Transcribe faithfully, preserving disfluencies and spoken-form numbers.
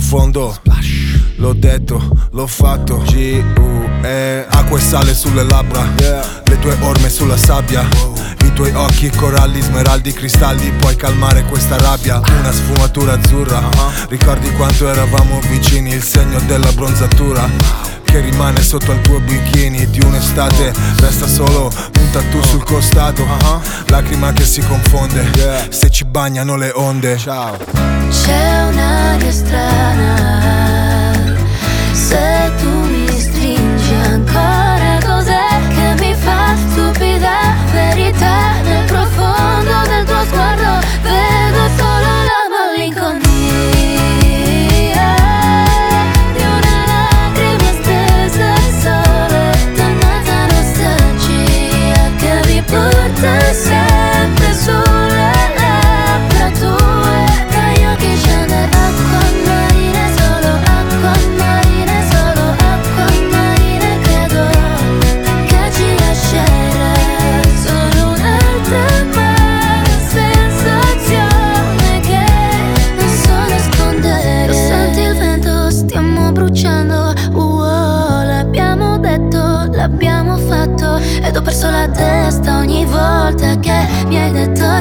fondo. L'ho detto, l'ho fatto. G U E Acqua e sale sulle labbra, le tue orme sulla sabbia, i tuoi occhi, coralli, smeraldi, cristalli. Puoi calmare questa rabbia, una sfumatura azzurra. Ricordi quanto eravamo vicini, il segno della bronzatura che rimane sotto al tuo bikini di un'estate. Resta solo un tattoo sul costato, lacrima che si confonde se ci bagnano le onde. Ciao. C'è un'aria strana, se tu mi stringi ancora, cos'è che mi fa stupida verità? Nel profondo del tuo sguardo vedo solo la malinconia di una lacrima stesa al sole, dannata nostalgia che mi porta sempre sulle labbra tue. Dagli occhi scende acqua marina, solo acqua marina, solo acqua marina. Credo che ci lascerà solo un'altra amara sensazione che non so nascondere. Lo senti il vento, stiamo bruciando. Uh-oh, l'abbiamo detto, l'abbiamo fatto, ed ho perso la testa ogni volta che mi hai detto